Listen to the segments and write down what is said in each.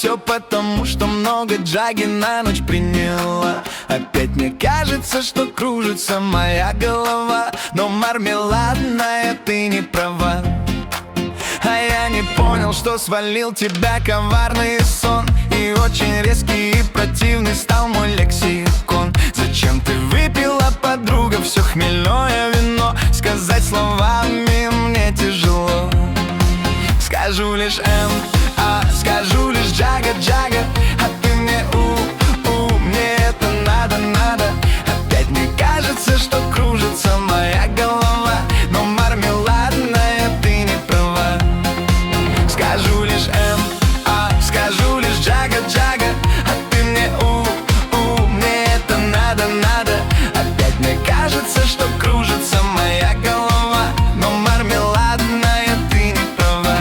все потому, что много джаги на ночь приняла. Опять мне кажется, что кружится моя голова. Но мармеладная, ты не права. А я не понял, что свалил тебя коварный сон. И очень резкий и противный стал мой лексикон. Зачем ты выпила, подруга, все хмельное вино? Сказать словами мне тяжело. Скажу лишь скажу лишь джага-джага, а ты мне мне это надо. Опять мне кажется, что кружится моя голова. Но мармеладная, ты не права. Скажу лишь скажу лишь джага-джага, а ты мне мне это надо. Опять мне кажется, что кружится моя голова. Но мармеладная, ты не права.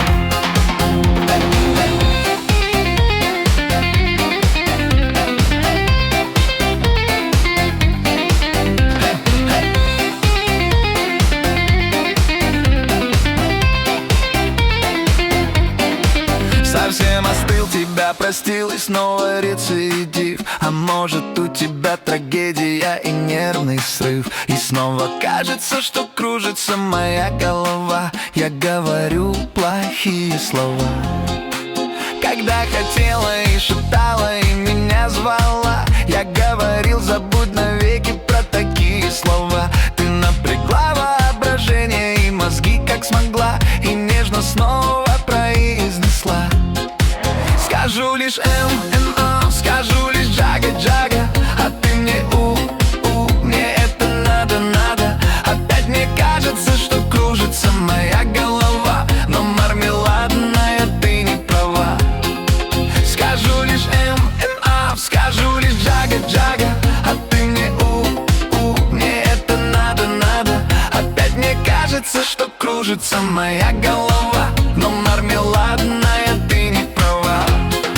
Совсем остыл, тебя простил и снова рецидив. А может, у тебя трагедия и нервный срыв. И снова кажется, что кружится моя голова. Я говорю плохие слова. Когда хотела и шептала, и меня звала, я говорил, забудь навеки про такие слова. Ты напрягла воображение и мозги как смогла, и нежно снова произнесла. Скажу лишь скажу лишь джага-джага, а ты мне мне это надо. Опять мне кажется, что кружится моя голова. Но мармеладная, ты не права. Скажу лишь скажу лишь джага-джага, а ты мне мне это надо. Опять мне кажется, что кружится моя голова. Но мармеладная, ты не права.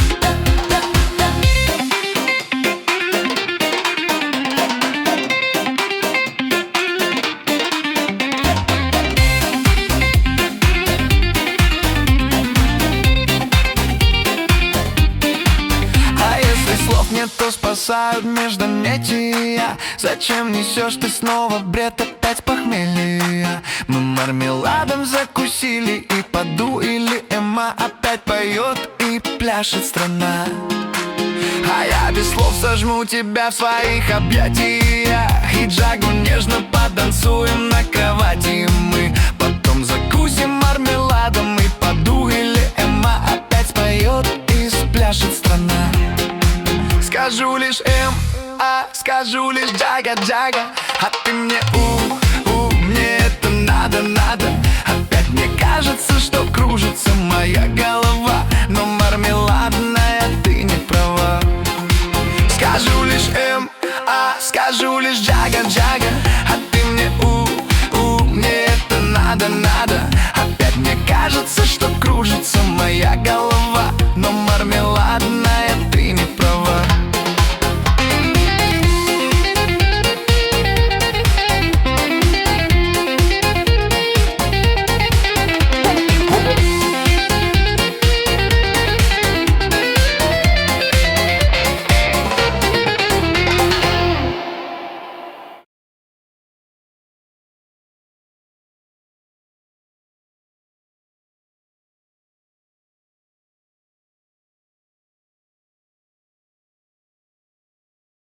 Нет, то спасают междометия. Зачем несешь ты снова бред, опять похмелья? Мы мармеладом закусили, и Паду или Эма опять поет и пляшет страна. А я без слов сожму тебя в своих объятиях, и джагу нежно потанцуем на кровати. Мы потом закусим мармеладом, и Паду или Эма опять поет и спляшет страна. Скажу лишь скажу лишь джага-джага, а ты мне мне это надо. Опять мне кажется, что кружится моя голова.